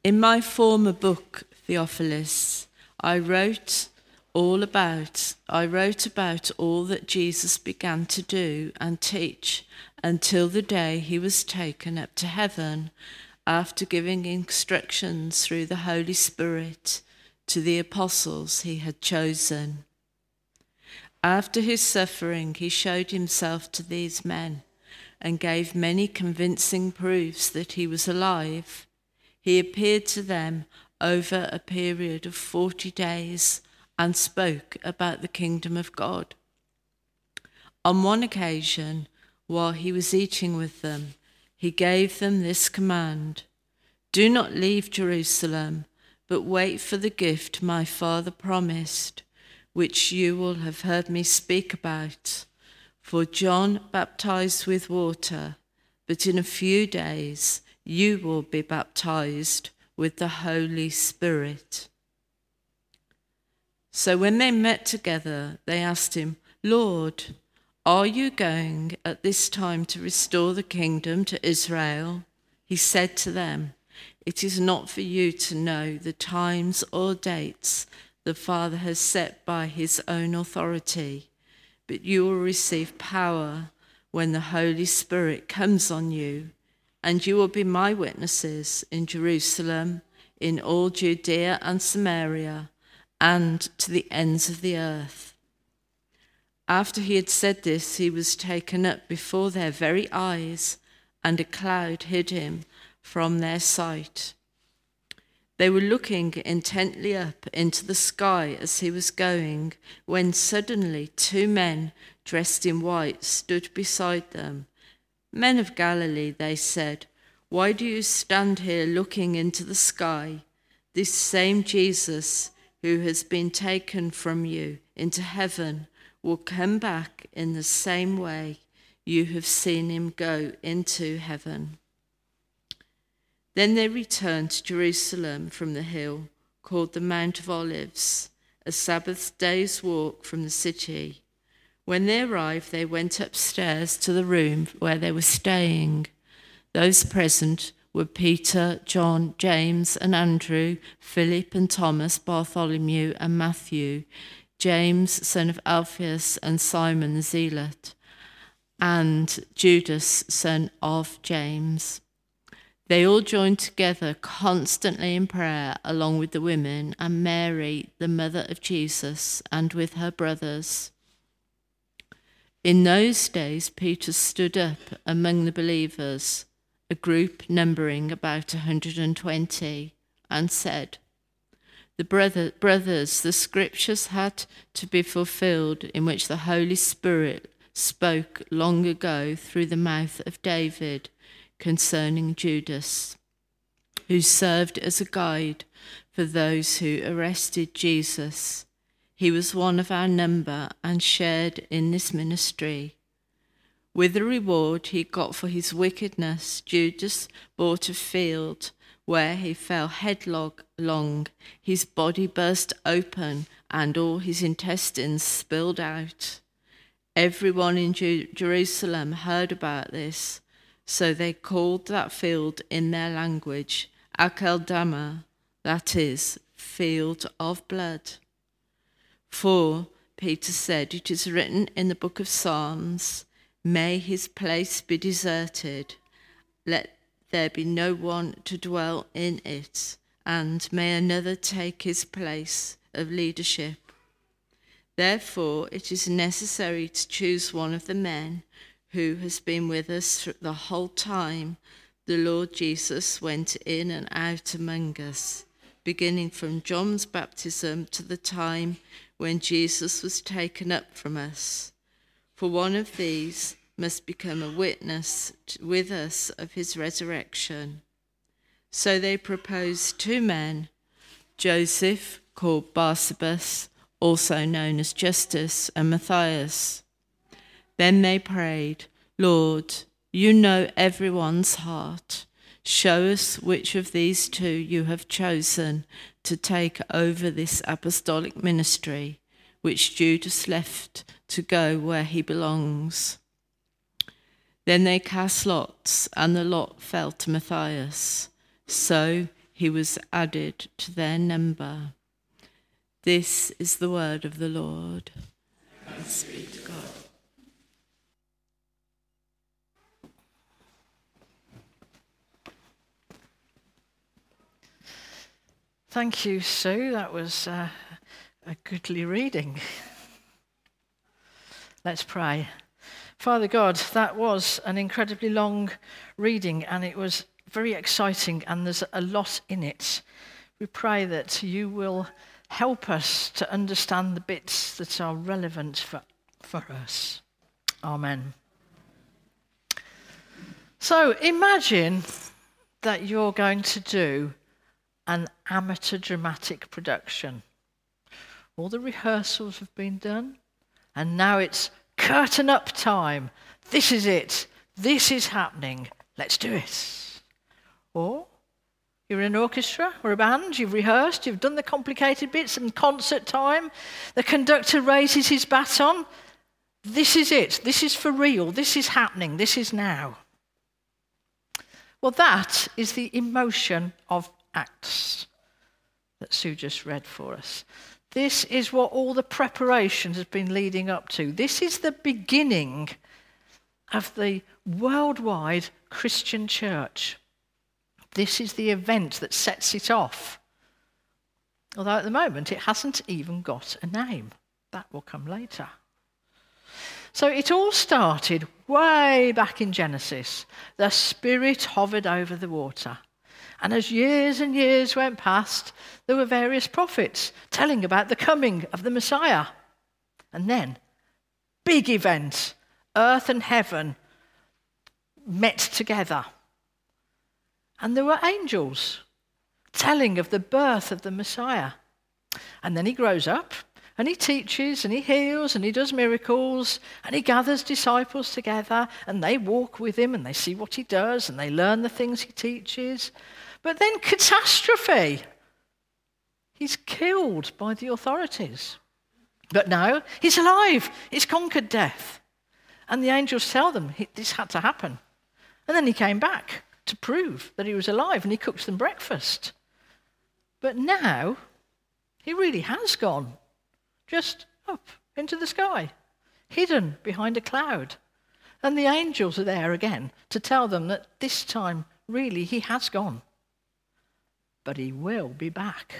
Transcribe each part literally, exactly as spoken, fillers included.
In my former book, Theophilus, I wrote all about, I wrote about all that Jesus began to do and teach until the day he was taken up to heaven, after giving instructions through the Holy Spirit to the apostles he had chosen. After his suffering, he showed himself to these men and gave many convincing proofs that he was alive. He appeared to them over a period of forty days and spoke about the kingdom of God. On one occasion, while he was eating with them, he gave them this command: "Do not leave Jerusalem, but wait for the gift my Father promised, which you will have heard me speak about. For John baptized with water, but in a few days you will be baptized with the Holy Spirit." So when they met together, they asked him, "Lord, are you going at this time to restore the kingdom to Israel?" He said to them, "It is not for you to know the times or dates the Father has set by his own authority, but you will receive power when the Holy Spirit comes on you, and you will be my witnesses in Jerusalem, in all Judea and Samaria, and to the ends of the earth." After he had said this, he was taken up before their very eyes, and a cloud hid him from their sight. They were looking intently up into the sky as he was going, when suddenly two men dressed in white stood beside them. "Men of Galilee," they said, "why do you stand here looking into the sky? This same Jesus who has been taken from you into heaven will come back in the same way you have seen him go into heaven." Then they returned to Jerusalem from the hill called the Mount of Olives, a Sabbath day's walk from the city. When they arrived, they went upstairs to the room where they were staying. Those present were Peter, John, James and Andrew, Philip and Thomas, Bartholomew and Matthew, James, son of Alphaeus, and Simon the Zealot, and Judas, son of James. They all joined together constantly in prayer, along with the women and Mary, the mother of Jesus, and with her brothers. In those days, Peter stood up among the believers, a group numbering about a hundred and twenty, and said, The brother, brothers, the scriptures had to be fulfilled in which the Holy Spirit spoke long ago through the mouth of David concerning Judas, who served as a guide for those who arrested Jesus. He was one of our number and shared in this ministry. With the reward he got for his wickedness, Judas bought a field where he fell headlong. His body burst open and all his intestines spilled out. Everyone in Ju- Jerusalem heard about this, so they called that field in their language Akeldama, that is, field of blood. For, Peter said, it is written in the book of Psalms, may his place be deserted, let there be no one to dwell in it, and may another take his place of leadership. Therefore, it is necessary to choose one of the men who has been with us the whole time the Lord Jesus went in and out among us, beginning from John's baptism to the time when Jesus was taken up from us. For one of these must become a witness with us of his resurrection. So they proposed two men, Joseph, called Barsabas, also known as Justus, and Matthias. Then they prayed, Lord, you know everyone's heart. Show us which of these two you have chosen to take over this apostolic ministry, which Judas left to go where he belongs. Then they cast lots, and the lot fell to Matthias. So he was added to their number. This is the word of the Lord. Thanks be to God. Thank you, Sue. That was uh, a goodly reading. Let's pray. Father God, that was an incredibly long reading, and it was very exciting, and there's a lot in it. We pray that you will help us to understand the bits that are relevant for, for us. Amen. So imagine that you're going to do an amateur dramatic production. All the rehearsals have been done, and now it's curtain up time. This is it. This is happening. Let's do it. Or you're in an orchestra or a band, you've rehearsed, you've done the complicated bits, and concert time. The conductor raises his baton. This is it. This is for real. This is happening. This is now. Well, that is the emotion of Acts that Sue just read for us. This is what all the preparation has been leading up to. This is the beginning of the worldwide Christian church. This is the event that sets it off. Although at the moment it hasn't even got a name. That will come later. So it all started way back in Genesis. The Spirit hovered over the water. And as years and years went past, there were various prophets telling about the coming of the Messiah. And then, big event, earth and heaven met together. And there were angels telling of the birth of the Messiah. And then he grows up, and he teaches, and he heals, and he does miracles, and he gathers disciples together, and they walk with him, and they see what he does, and they learn the things he teaches. But then catastrophe. He's killed by the authorities. But no, he's alive. He's conquered death. And the angels tell them he, this had to happen. And then he came back to prove that he was alive, and he cooks them breakfast. But now, he really has gone. Just up into the sky, hidden behind a cloud. And the angels are there again to tell them that this time, really, he has gone. But he will be back.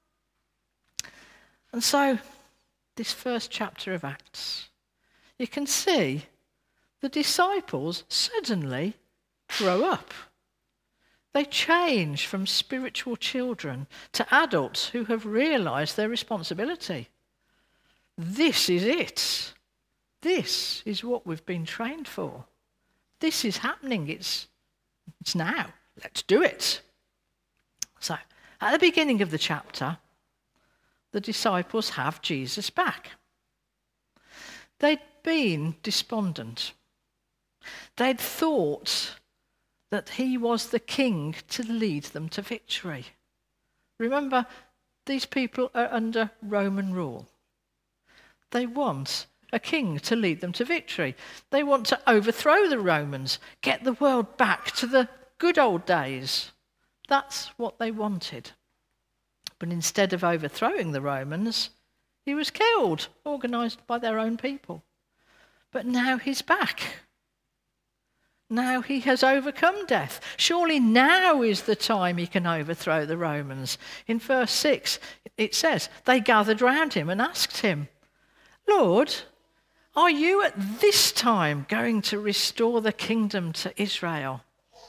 And so, this first chapter of Acts, you can see the disciples suddenly grow up. They change from spiritual children to adults who have realized their responsibility. This is it. This is what we've been trained for. This is happening. It's, it's now. Let's do it. So, at the beginning of the chapter, the disciples have Jesus back. They'd been despondent. They'd thought that he was the king to lead them to victory. Remember, these people are under Roman rule. They want a king to lead them to victory. They want to overthrow the Romans, get the world back to the good old days. That's what they wanted. But instead of overthrowing the Romans, he was killed, organised by their own people. But now he's back. Now he has overcome death. Surely now is the time he can overthrow the Romans. In verse six, it says, they gathered round him and asked him, Lord, are you at this time going to restore the kingdom to Israel?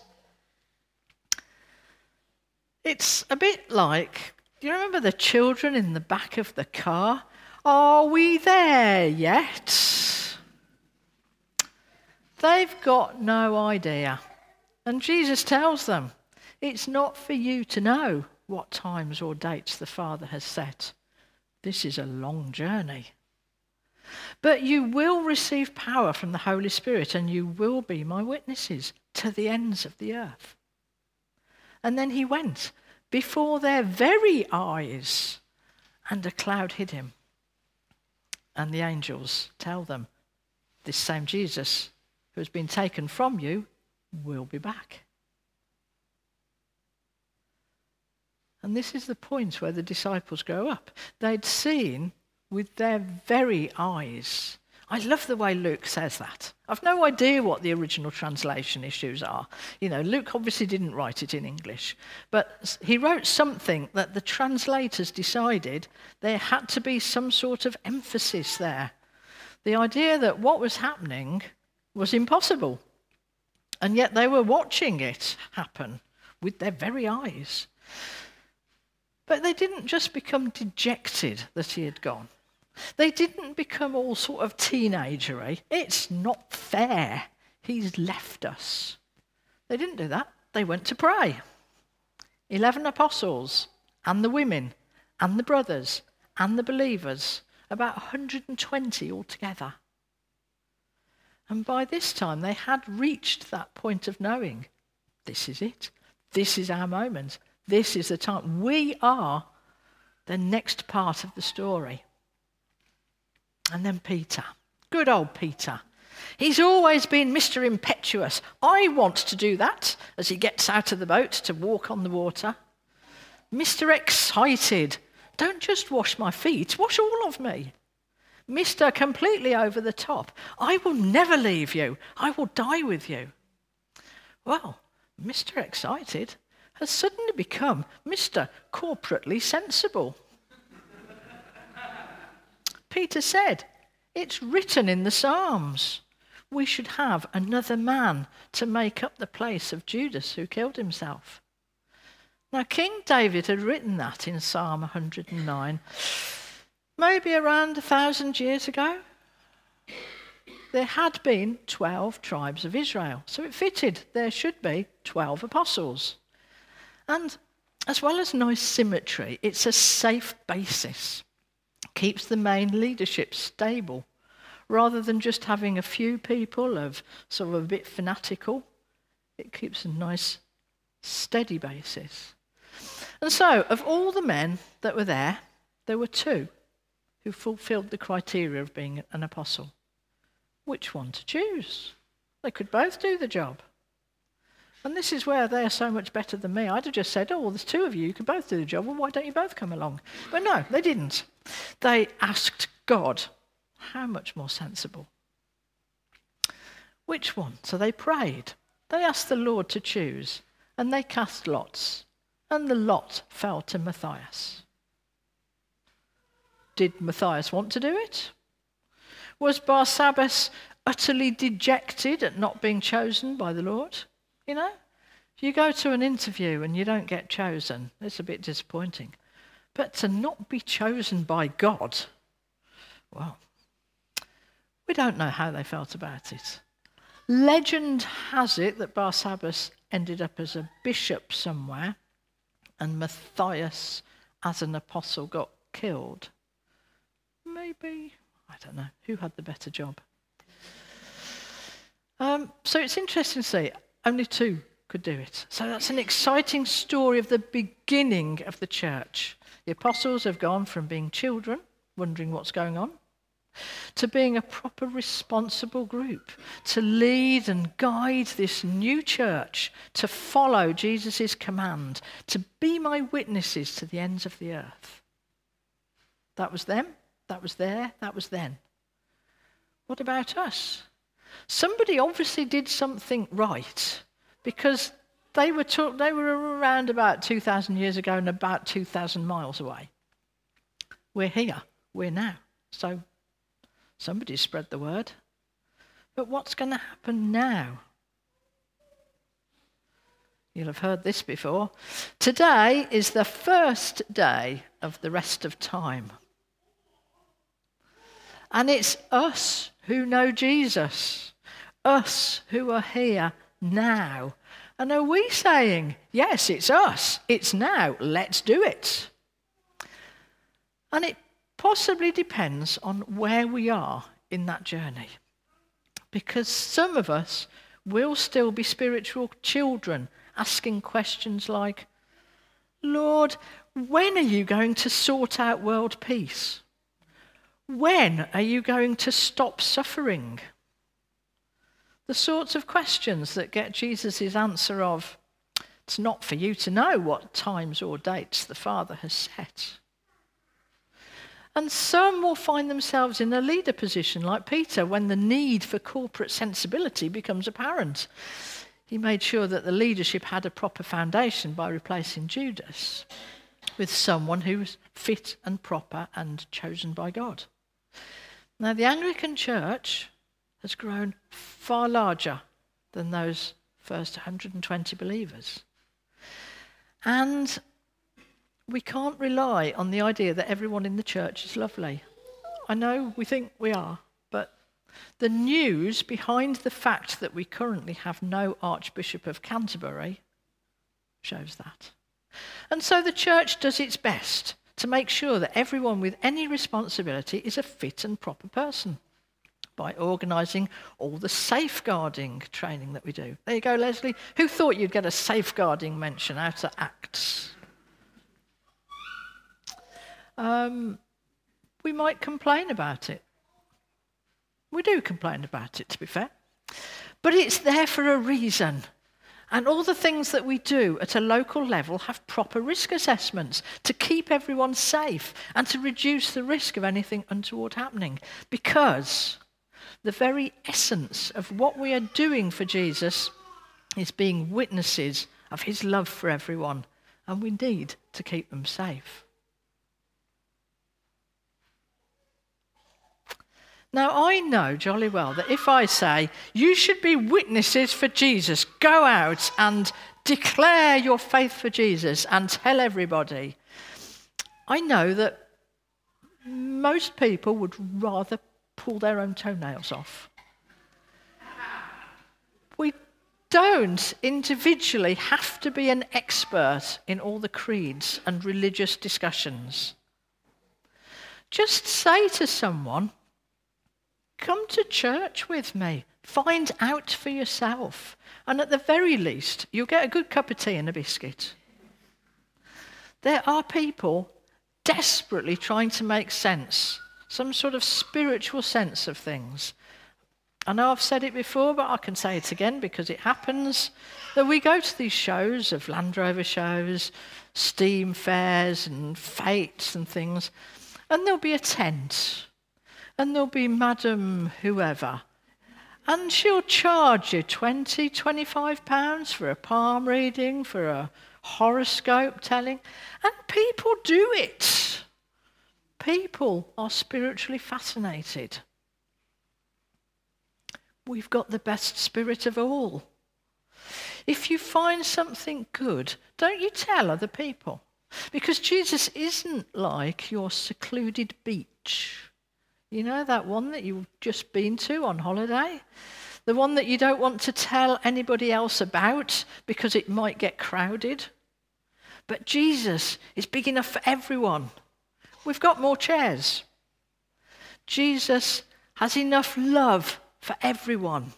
It's a bit like, do you remember the children in the back of the car? Are we there yet? They've got no idea. And Jesus tells them, it's not for you to know what times or dates the Father has set. This is a long journey. But you will receive power from the Holy Spirit, and you will be my witnesses to the ends of the earth. And then he went before their very eyes, and a cloud hid him. And the angels tell them, this same Jesus who has been taken from you will be back. And this is the point where the disciples grow up. They'd seen with their very eyes. I love the way Luke says that. I've no idea what the original translation issues are. You know, Luke obviously didn't write it in English, but he wrote something that the translators decided there had to be some sort of emphasis there. The idea that what was happening was impossible, and yet they were watching it happen with their very eyes. But they didn't just become dejected that he had gone. They didn't become all sort of teenagery. It's not fair. He's left us. They didn't do that. They went to pray. Eleven apostles and the women and the brothers and the believers, about one hundred twenty altogether. And by this time, they had reached that point of knowing, this is it. This is our moment. This is the time. We are the next part of the story. And then Peter, good old Peter. He's always been Mister Impetuous. I want to do that as he gets out of the boat to walk on the water. Mister Excited. Don't just wash my feet, wash all of me. Mister Completely over the top. I will never leave you. I will die with you. Well, Mister Excited has suddenly become Mister Corporately Sensible. Peter said, it's written in the Psalms. We should have another man to make up the place of Judas who killed himself. Now, King David had written that in Psalm one hundred nine, maybe around a thousand years ago. There had been twelve tribes of Israel, so it fitted there should be twelve apostles. And as well as nice symmetry, it's a safe basis. Keeps the main leadership stable, rather than just having a few people of sort of a bit fanatical. It keeps a nice, steady basis. And so, of all the men that were there, there were two who fulfilled the criteria of being an apostle. Which one to choose? They could both do the job. And this is where they are so much better than me. I'd have just said, oh, well, there's two of you, you can both do the job, well, why don't you both come along? But no, they didn't. They asked God. How much more sensible? Which one? So they prayed. They asked the Lord to choose, and they cast lots, and the lot fell to Matthias. Did Matthias want to do it? Was Barsabbas utterly dejected at not being chosen by the Lord? You know, if you go to an interview and you don't get chosen, it's a bit disappointing. But to not be chosen by God, well, we don't know how they felt about it. Legend has it that Barsabbas ended up as a bishop somewhere, and Matthias, as an apostle, got killed. Maybe, I don't know, who had the better job? Um, so it's interesting to see. Only two could do it. So that's an exciting story of the beginning of the church. The apostles have gone from being children, wondering what's going on, to being a proper responsible group, to lead and guide this new church, to follow Jesus' command, to be my witnesses to the ends of the earth. That was them, that was there, that was then. What about us? Somebody obviously did something right, because they were talk, they were around about two thousand years ago and about two thousand miles away. We're here, we're now. So somebody spread the word. But what's going to happen now? You'll have heard this before. Today is the first day of the rest of time. And it's us who know Jesus, us who are here now. And are we saying, yes, it's us, it's now, let's do it? And it possibly depends on where we are in that journey. Because some of us will still be spiritual children, asking questions like, Lord, when are you going to sort out world peace? When are you going to stop suffering? The sorts of questions that get Jesus' answer of, It's not for you to know what times or dates the Father has set. And some will find themselves in a leader position like Peter when the need for corporate sensibility becomes apparent. He made sure that the leadership had a proper foundation by replacing Judas with someone who was fit and proper and chosen by God. Now, the Anglican Church has grown far larger than those first one hundred twenty believers. And we can't rely on the idea that everyone in the church is lovely. I know we think we are, but the news behind the fact that we currently have no Archbishop of Canterbury shows that. And so the church does its best to make sure that everyone with any responsibility is a fit and proper person by organising all the safeguarding training that we do. There you go, Leslie. Who thought you'd get a safeguarding mention out of Acts? Um, we might complain about it. We do complain about it, to be fair. But it's there for a reason. And all the things that we do at a local level have proper risk assessments to keep everyone safe and to reduce the risk of anything untoward happening. Because the very essence of what we are doing for Jesus is being witnesses of his love for everyone. And we need to keep them safe. Now, I know jolly well that if I say, you should be witnesses for Jesus, go out and declare your faith for Jesus and tell everybody, I know that most people would rather pull their own toenails off. We don't individually have to be an expert in all the creeds and religious discussions. Just say to someone, come to church with me. Find out for yourself. And at the very least, you'll get a good cup of tea and a biscuit. There are people desperately trying to make sense, some sort of spiritual sense of things. I know I've said it before, but I can say it again because it happens, that we go to these shows of Land Rover shows, steam fairs and fates and things, and there'll be a tent. And there'll be Madam whoever. And she'll charge you twenty, twenty-five pounds for a palm reading, for a horoscope telling. And people do it. People are spiritually fascinated. We've got the best spirit of all. If you find something good, don't you tell other people. Because Jesus isn't like your secluded beach. You know, that one that you've just been to on holiday? The one that you don't want to tell anybody else about because it might get crowded? But Jesus is big enough for everyone. We've got more chairs. Jesus has enough love for everyone.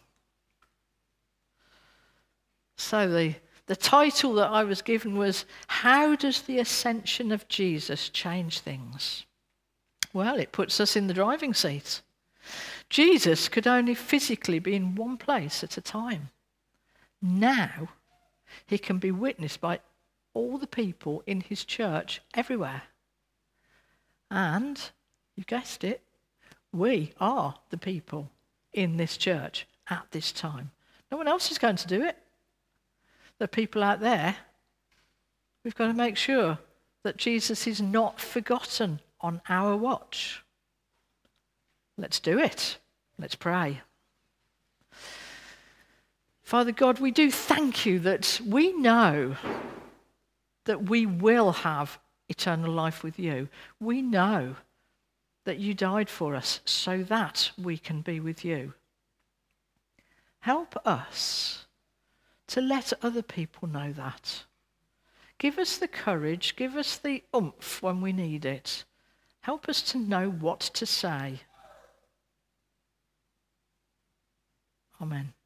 So the, the title that I was given was, How Does the Ascension of Jesus Change Things? Well, it puts us in the driving seat. Jesus could only physically be in one place at a time. Now, he can be witnessed by all the people in his church everywhere. And, you guessed it, we are the people in this church at this time. No one else is going to do it. The people out there, we've got to make sure that Jesus is not forgotten on our watch. Let's do it. Let's pray. Father God, we do thank you that we know that we will have eternal life with you. We know that you died for us so that we can be with you. Help us to let other people know that. Give us the courage, give us the oomph when we need it. Help us to know what to say. Amen.